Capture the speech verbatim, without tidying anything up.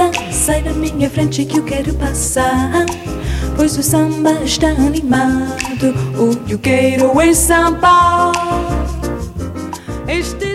malta, sai da minha frente que eu quero passar, pois o samba está animado. O que eu quero é samba. Este